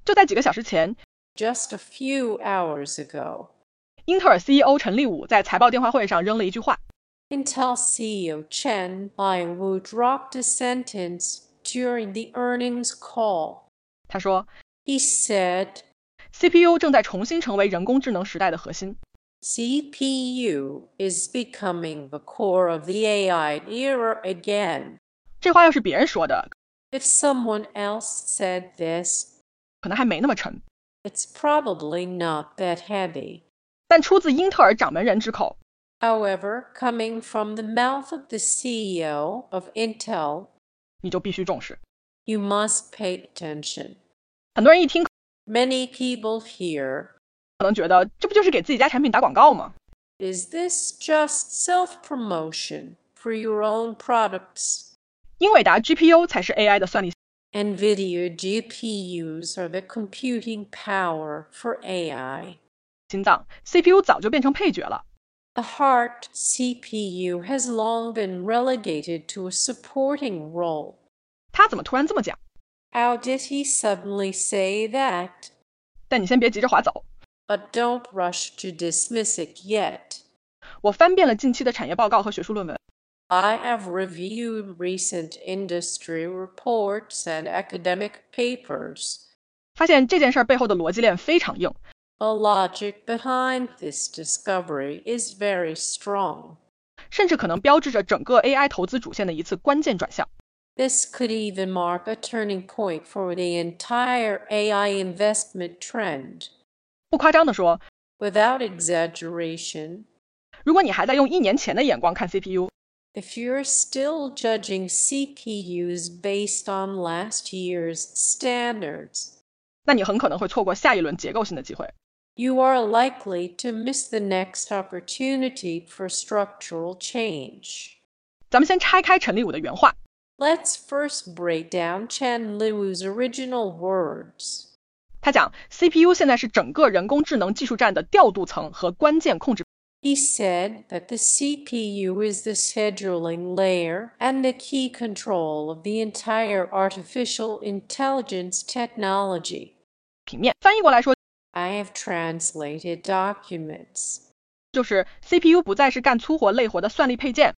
就在几个小时前 just a few hours ago, 英特尔 CEO 陈立武在财报电话会上扔了一句话 Intel CEO Chen Liangwu dropped a sentence during the earnings call. 他说 He said, CPU 正在重新成为人工智能时代的核心。 CPU is becoming the core of the AI era again. 这话要是别人说的 If someone else said this, 可能还没那么沉， it's probably not that heavy. 但出自英特尔掌门人之口， However, coming from the mouth of the CEO of Intel, 你就必须重视。 you must pay attention. 很多人一听 Many people hear, 可能觉得这不就是给自己家产品打广告吗？ is this just self-promotion for your own products? 英伟达 GPU 才是 AI 的算力， NVIDIA GPUs are the computing power for AI. 心脏 CPU 早就变成配角了。 The heart CPU has long been relegated to a supporting role. 他怎么突然这么讲？ How did he suddenly say that? 但你先别急着划走， But don't rush to dismiss it yet. 我翻遍了近期的产业报告和学术论文， I have reviewed recent industry reports and academic papers. 发现这件事背后的逻辑链非常硬， The logic behind this discovery is very strong. 甚至可能标志着整个 AI 投资主线的一次关键转向。 This could even mark a turning point for the entire AI investment trend. 不夸张地说， Without exaggeration, 如果你还在用1年前的眼光看 CPU， if you're still judging CPUs based on last year's standards, 那你很可能会错过下一轮结构性的机会。 you are likely to miss the next opportunity for structural change. 咱们先拆开陈立武的原话， Let's first break down Chen Liu's original words. 他讲 CPU 现在是整个人工智能技术站的调度层和关键控制。 He said that the CPU is the scheduling layer and the key control of the entire artificial intelligence technology. 平面翻译过来说， I have translated documents. 就是 CPU 不再是干粗活累活的算力配件，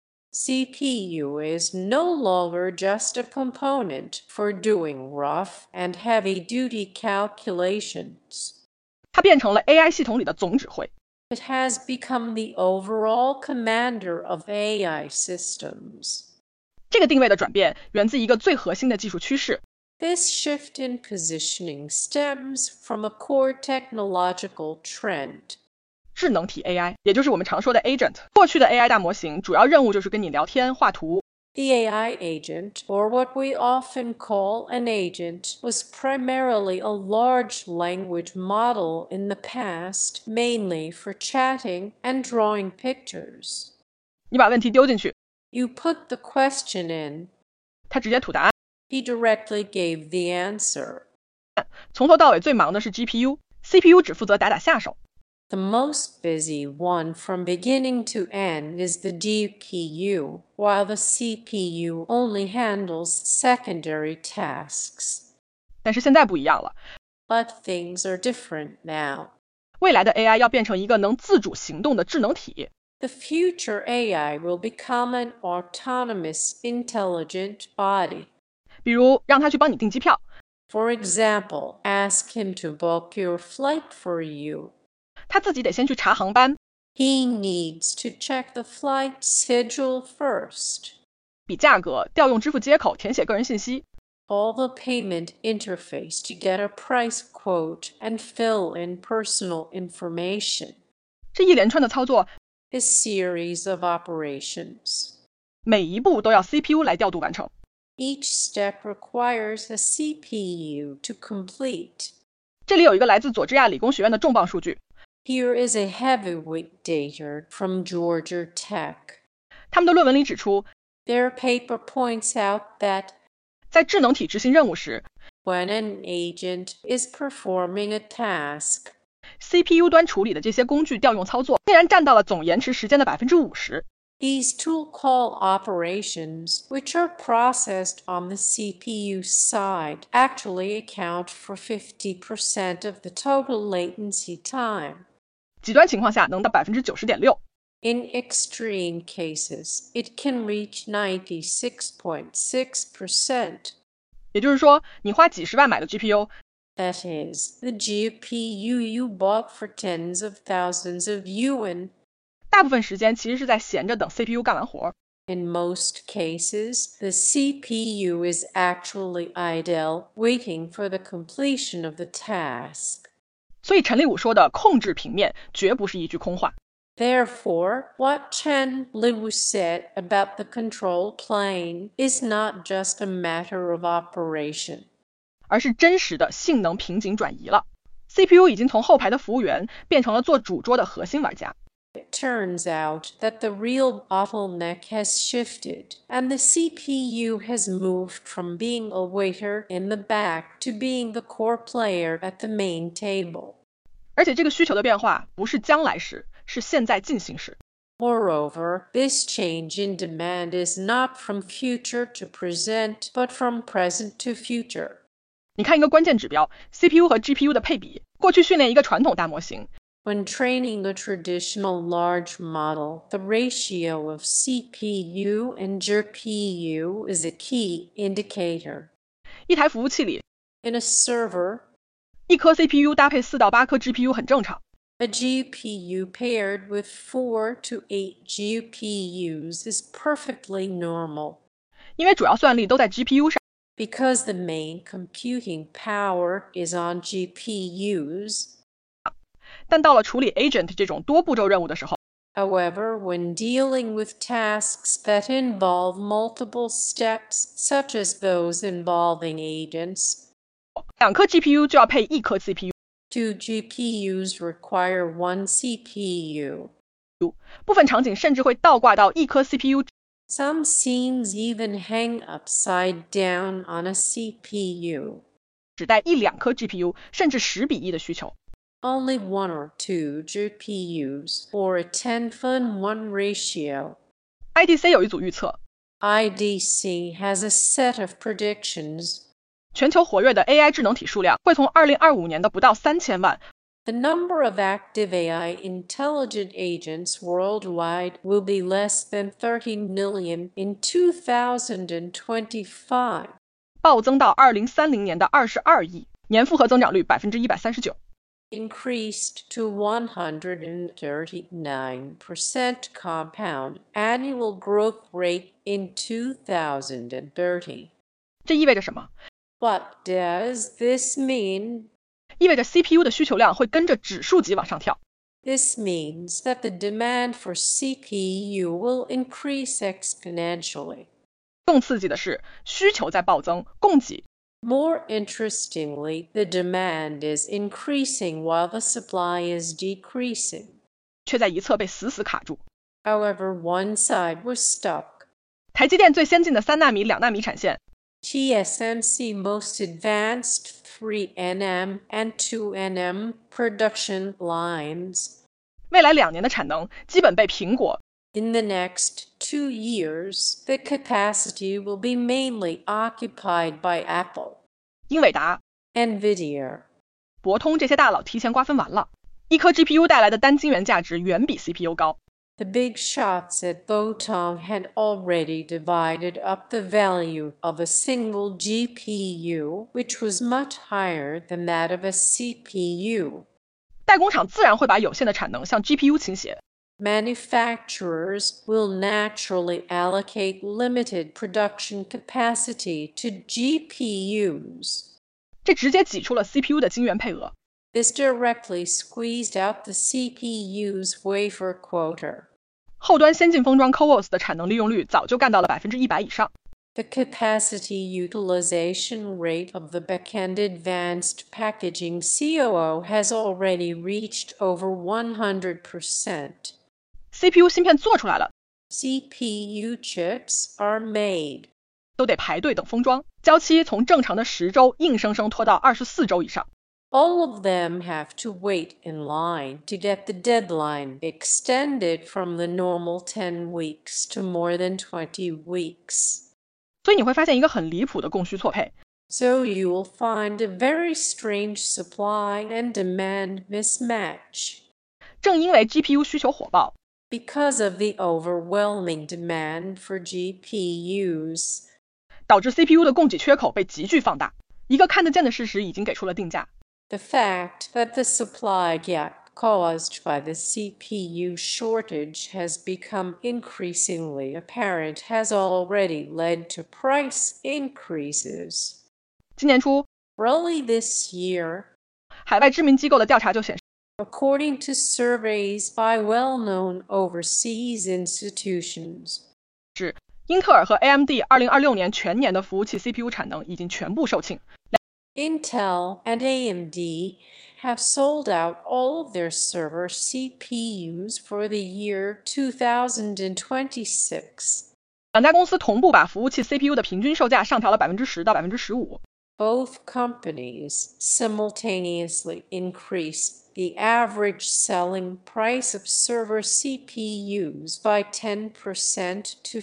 CPU is no longer just a component for doing rough and heavy-duty calculations. 它变成了 AI 系统里的总指挥。 It has become the overall commander of AI systems. 这个定位的转变源自一个最核心的技术趋势， This shift in positioning stems from a core technological trend. 智能体 AI， 也就是我们常说的 agent。 过去的 AI 大模型主要任务就是跟你聊天、画图， The AI agent, or what we often call an agent, was primarily a large language model in the past, mainly for chatting and drawing pictures. 你把问题丢进去， You put the question in, 它直接吐答案。 he directly gave the answer. 从头到尾最忙的是 GPU，CPU 只负责打下手。 The most busy one from beginning to end is the GPU, while the CPU only handles secondary tasks. 但是现在不一样了， But things are different now. 未来的 AI 要变成一个能自主行动的智能体， The future AI will become an autonomous, intelligent body. 比如让它去帮你订机票， For example, ask him to book your flight for you. 它自己得先去查航班， He needs to check the flight schedule first. 比价格，调用支付接口，填写个人信息。 Call the payment interface to get a price quote and fill in personal information. 这一连串的操作， A series of operations. 每一步都要 CPU 来调度完成。 Each step requires a CPU to complete. 这里有一个来自佐治亚理工学院的重磅数据， Here is a heavyweight data from Georgia Tech. 他们的论文里指出， Their paper points out that 在智能体执行任务时， when an agent is performing a task, CPU 端处理的这些工具调用操作，竟然占到了总延迟时间的50%。 These tool call operations, which are processed on the CPU side, actually account for 50% of the total latency time. 极端情况下能到 90.6%。 In extreme cases, it can reach 96.6%. 也就是说，你花几十万买的 GPU， That is, the GPU you bought for tens of thousands of yuan, 大部分时间其实是在闲着等 CPU 干完活。 in most cases, the CPU is actually idle, waiting for the completion of the task. 所以陈立武说的控制平面绝不是一句空话。 Therefore, what Chen Liu said about the control plane is not just a matter of operation. 而是真实的性能瓶颈转移了。CPU 已经从后排的服务员变成了做主桌的核心玩家。 It turns out that the real bottleneck has shifted, and the CPU has moved from being a waiter in the back to being the core player at the main table. 而且这个需求的变化不是将来时，是现在进行时。 Moreover, this change in demand is not from future to present, but from present to future. 你看一个关键指标 CPU 和 GPU 的配比，过去训练一个传统大模型， When training a traditional large model, the ratio of CPU and GPU is a key indicator. 一台服务器里 In a server, 一颗 CPU 搭配4到8颗 GPU 很正常。 a GPU paired with 4 to 8 GPUs is perfectly normal. 因为主要算力都在 GPU 上， Because the main computing power is on GPUs. 但到了处理 agent 这种多步骤任务的时候， However, when dealing with tasks that involve multiple steps, such as those involving agents, 2颗 GPU 就要配1颗 CPU， two GPUs require one CPU. 部分场景甚至会倒挂到1颗 CPU， Some scenes even hang upside down on a CPU. 只带1-2颗 GPU， 甚至10比1的需求。 Only 1 or 2 GPUs, or a 10-1 ratio. IDC 有一组预测， IDC has a set of predictions. 全球活跃的 AI 智能体数量会从2025年的不到3000万， The number of active AI intelligent agents worldwide will be less than 30 million in 2025. 暴增到2030年的22亿，年复合增长率 139%。 Increased to 139% compound annual growth rate in 2030. 这意味着什么？ What does this mean? 意味着 CPU 的需求量会跟着指数级往上跳。 This means that the demand for CPU will increase exponentially. 更刺激的是，需求在暴增，供给 More interestingly, the demand is increasing while the supply is decreasing. 却在一侧被死死卡住。 However, one side was stuck. 台积电最先进的3纳米、2纳米产线， TSMC most advanced 3nm and 2nm production lines. 未来2年的产能基本被苹果、 In the next 2 years, the capacity will be mainly occupied by Apple, 英伟达、 NVIDIA. 博通这些大佬提前瓜分完了。一颗 GPU 带来的单晶圆价值远比 CPU 高。 The big shots at Botong had already divided up the value of a single GPU, which was much higher than that of a CPU. 代工厂自然会把有限的产能向 GPU 倾斜。 Manufacturers will naturally allocate limited production capacity to GPUs. 这直接挤出了 CPU 的晶圆配额。 This directly squeezed out the CPU's wafer quota. 后端先进封装 CoWoS 的产能利用率早就干到了100%以上。 The capacity utilization rate of the back-end advanced packaging COO has already reached over 100%. CPU 芯片做出来了， CPU chips are made. 都得排队等封装，交期从正常的10周硬生生拖到24周以上。 All of them have to wait in line to get the deadline extended from the normal 10 weeks to more than 20 weeks. 所以你会发现一个很离谱的供需错配。 So you will find a very strange supply and demand mismatch. 正因为 GPU 需求火爆， Because of the overwhelming demand for GPUs. 导致 CPU 的供给缺口被急剧放大。一个看得见的事实已经给出了定价。 The fact that the supply gap caused by the CPU shortage has become increasingly apparent has already led to price increases. 今年初， Early this year, 海外知名机构的调查就显示， according to surveys by well-known overseas institutions, 英特尔和 AMD 2026年全年的服务器 CPU 产能已经全部售罄。 Intel and AMD have sold out all of their server CPUs for the year 2026. 两家公司同步把服务器 CPU 的平均售价上调了10%到15%。 Both companies simultaneously increased the average selling price of server CPUs by 10% to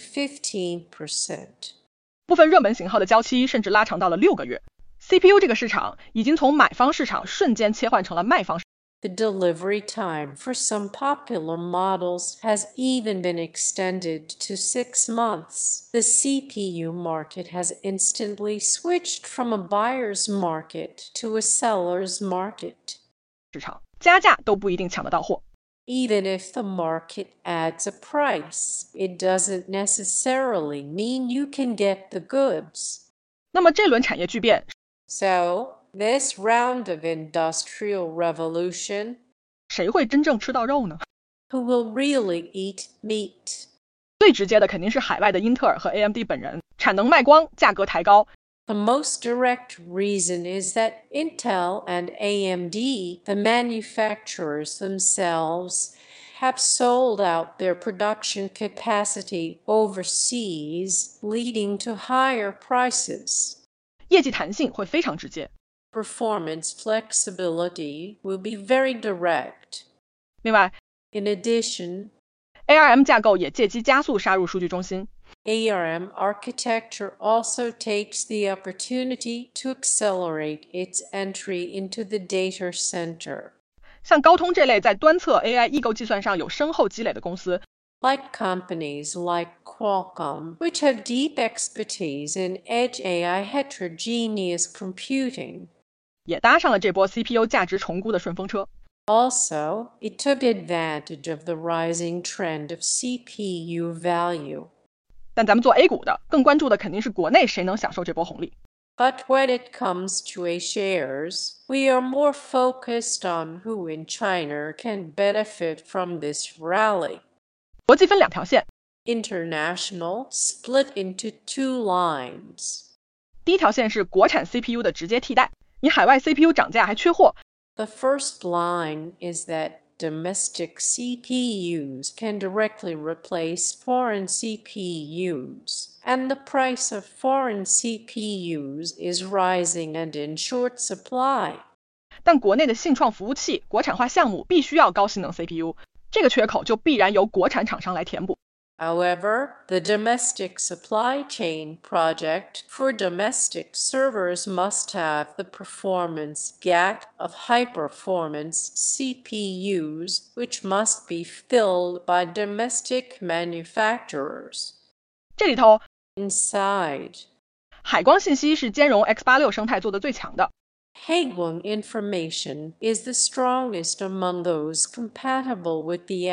15%. 部分热门型号的交期甚至拉长到了6个月。CPU 这个市场已经从买方市场瞬间切换成了卖方市场。 The delivery time for some popular models has even been extended to 6 months. The CPU market has instantly switched from a buyer's market to a seller's market. 市场加价都不一定抢得到货。 Even if the market adds a price, it doesn't necessarily mean you can get the goods. 那么这轮产业巨变， So, this round of industrial revolution, 谁会真正吃到肉呢？ who will really eat meat? 最直接的肯定是海外的英特尔和 AMD 本人，产能卖光，价格抬高。 The most direct reason is that Intel and AMD, the manufacturers themselves, have sold out their production capacity overseas, leading to higher prices. 业绩弹性会非常直接。 Performance flexibility will be very direct. 另外 In addition, ARM 架构也借机加速杀入数据中心。 ARM architecture also takes the opportunity to accelerate its entry into the data center. 像高通这类在端侧 AI 异构计算上有深厚积累的公司， Like companies like Qualcomm, which have deep expertise in edge AI heterogeneous computing. 也搭上了这波 CPU 价值重估的顺风车。 Also, it took advantage of the rising trend of CPU value. 但咱们做 A 股的，更关注的肯定是国内谁能享受这波红利。 But when it comes to A shares, we are more focused on who in China can benefit from this rally. 国际分两条线， International split into 2 lines. 第一条线是国产 CPU 的直接替代，你海外 CPU 涨价还缺货， The first line is that domestic CPUs can directly replace foreign CPUs, and the price of foreign CPUs is rising and in short supply. 但国内的信创服务器国产化项目必须要高性能 CPU， 这个缺口就必然由国产厂商来填补。 However, the domestic supply chain project for domestic servers must have the performance gap of high-performance CPUs, which must be filled by domestic manufacturers. 这里头 Inside, 海光信息是兼容 X86 生态做的最强的， Haiguang Information is the strongest among those compatible with the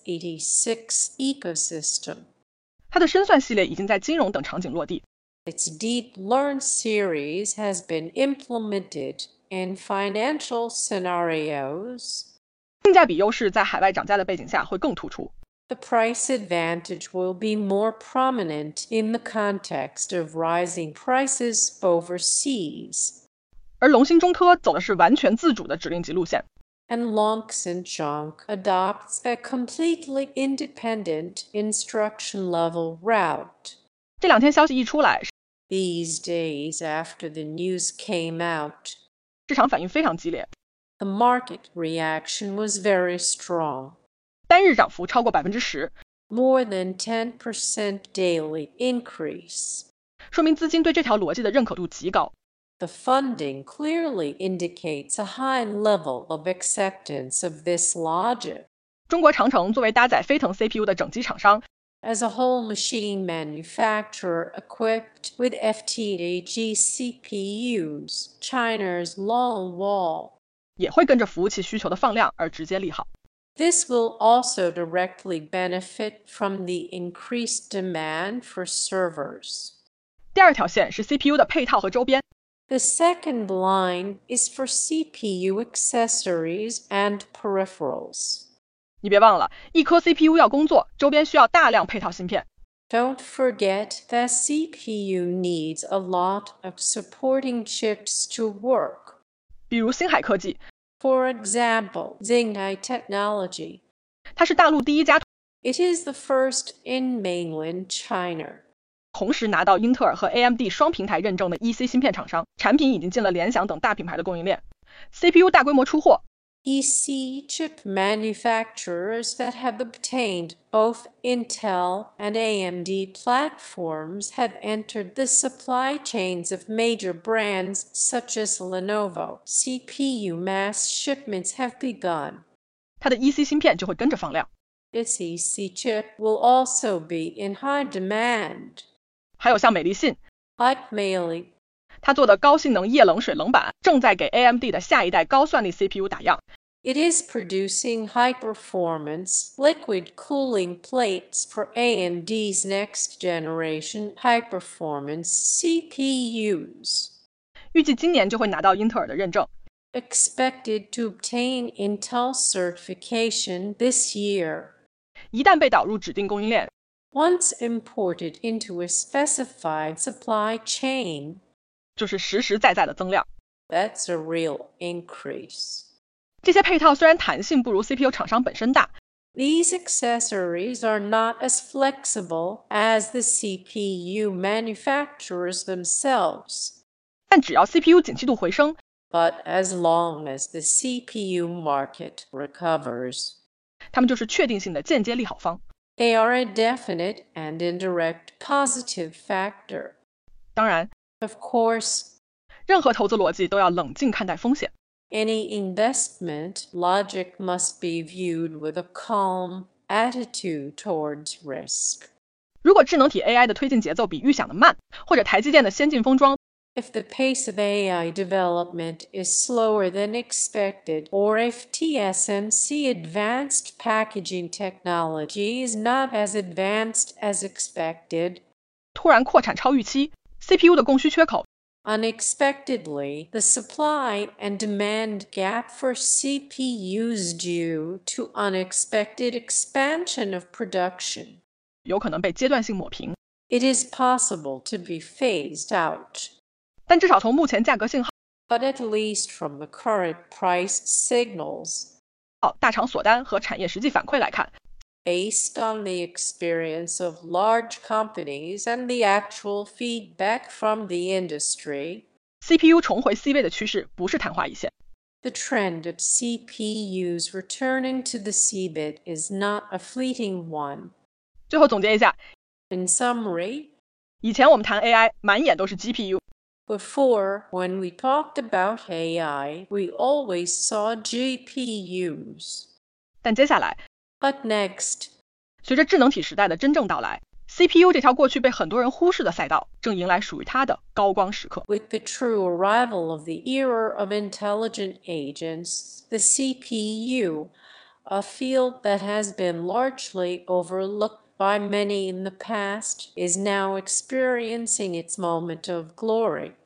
x86 ecosystem. 它的深算系列已经在金融等场景落地。 Its Deep Learn series has been implemented in financial scenarios. 性价比优势在海外涨价的背景下会更突出。 The price advantage will be more prominent in the context of rising prices overseas. 而龙芯中科走的是完全自主的指令集路线。 And Longshan Junk adopts a completely independent instruction level route. 这两天消息一出来， These days after the news came out, 市场反应非常激烈， The market reaction was very strong. 单日涨幅超过10%， More than 10% daily increase. 说明资金对这条逻辑的认可度极高。 The funding clearly indicates a high level of acceptance of this logic. 中国长城作为搭载飞腾 CPU 的整机厂商， As a whole machine manufacturer equipped with FTAG CPUs, China's long wall. 也会跟着服务器需求的放量而直接利好。 This will also directly benefit from the increased demand for servers. 第二条线是 CPU 的配套和周边， The second line is for CPU accessories and peripherals. 你别忘了，一颗 CPU 要工作，周边需要大量配套芯片。 Don't forget that CPU needs a lot of supporting chips to work. 比如星海科技， For example, Xinghai Technology. 它是大陆第一家 It is the first in mainland China. 同时拿到英特尔和 AMD 双平台认证的 EC 芯片厂商，产品已经进了联想等大品牌的供应链。 CPU 大规模出货， EC chip manufacturers that have obtained both Intel and AMD platforms have entered the supply chains of major brands such as Lenovo. CPU mass shipments have begun. 它的 EC 芯片就会跟着放量。 Its EC chip will also be in high demand. 还有像美立信， Like Meili, 它做的高性能液冷水冷板正在给 AMD 的下一代高算力 CPU 打样。 it is producing high-performance liquid cooling plates for AMD's next-generation high-performance CPUs. 预计今年就会拿到英特尔的认证。 Expected to obtain Intel certification this year. 一旦被导入指定供应链， Once imported into a specified supply chain, 就是实实在在的增量。 that's a real increase. 这些配套虽然弹性不如 CPU 厂商本身大， These accessories are not as flexible as the CPU manufacturers themselves, 但只要 CPU 景气度回升， but as long as the CPU market recovers, 它们就是确定性的间接利好方。 they are a definite and indirect positive factor. 当然， Of course, 任何投资逻辑都要冷静看待风险。 any investment logic must be viewed with a calm attitude towards risk. 如果智能体 AI 的推进节奏比预想的慢，或者台积电的先进封装 If the pace of AI development is slower than expected, or if TSMC advanced packaging technology is not as advanced as expected, 突然扩产超预期， CPU 的供需缺口 unexpectedly, the supply and demand gap for CPUs due to unexpected expansion of production. 有可能被阶段性抹平， It is possible to be phased out. 但至少从目前价格信号、 But at least from the current price signals, 大厂锁单和产业实际反馈来看， based on the experience of large companies and the actual feedback from the industry, CPU 重回 C 位的趋势不是昙花一现。 the trend of CPUs returning to the C-bit is not a fleeting one. 最后总结一下， In summary, 以前我们谈 AI 满眼都是 GPU， before, when we talked about AI, we always saw GPUs. 但接下来 But next, 随着智能体时代的真正到来， CPU 这条过去被很多人忽视的赛道正迎来属于它的高光时刻。 with the true arrival of the era of intelligent agents, the CPU, a field that has been largely overlooked by many in the past, is now experiencing its moment of glory.